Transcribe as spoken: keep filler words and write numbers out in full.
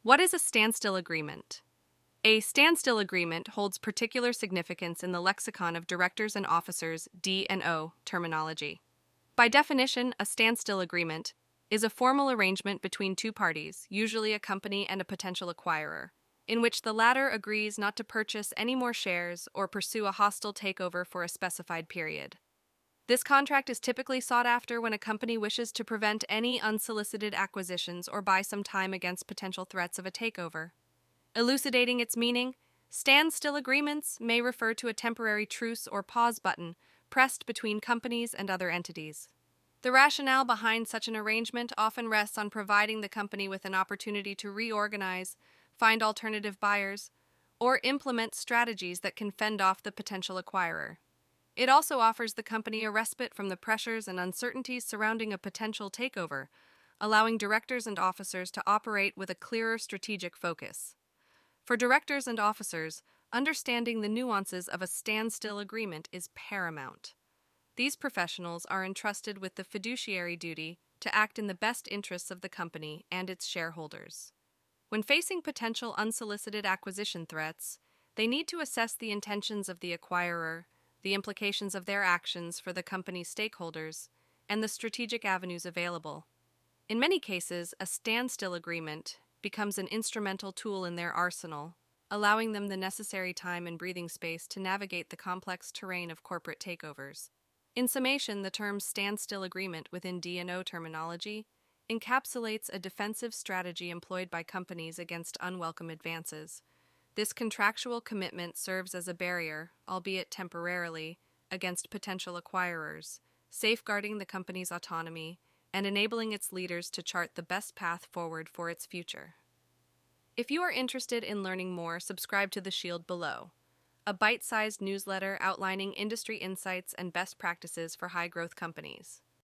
What is a standstill agreement? A standstill agreement holds particular significance in the lexicon of directors and officers D and O terminology. By definition, a standstill agreement is a formal arrangement between two parties, usually a company and a potential acquirer, in which the latter agrees not to purchase any more shares or pursue a hostile takeover for a specified period. This contract is typically sought after when a company wishes to prevent any unsolicited acquisitions or buy some time against potential threats of a takeover. Elucidating its meaning, standstill agreements may refer to a temporary truce or pause button pressed between companies and other entities. The rationale behind such an arrangement often rests on providing the company with an opportunity to reorganize, find alternative buyers, or implement strategies that can fend off the potential acquirer. It also offers the company a respite from the pressures and uncertainties surrounding a potential takeover, allowing directors and officers to operate with a clearer strategic focus. For directors and officers, understanding the nuances of a standstill agreement is paramount. These professionals are entrusted with the fiduciary duty to act in the best interests of the company and its shareholders. When facing potential unsolicited acquisition threats, they need to assess the intentions of the acquirer, the implications of their actions for the company's stakeholders, and the strategic avenues available. In many cases, a standstill agreement becomes an instrumental tool in their arsenal, allowing them the necessary time and breathing space to navigate the complex terrain of corporate takeovers. In summation, the term standstill agreement within D and O terminology encapsulates a defensive strategy employed by companies against unwelcome advances. This contractual commitment serves as a barrier, albeit temporarily, against potential acquirers, safeguarding the company's autonomy and enabling its leaders to chart the best path forward for its future. If you are interested in learning more, subscribe to The Shield below, a bite-sized newsletter outlining industry insights and best practices for high-growth companies.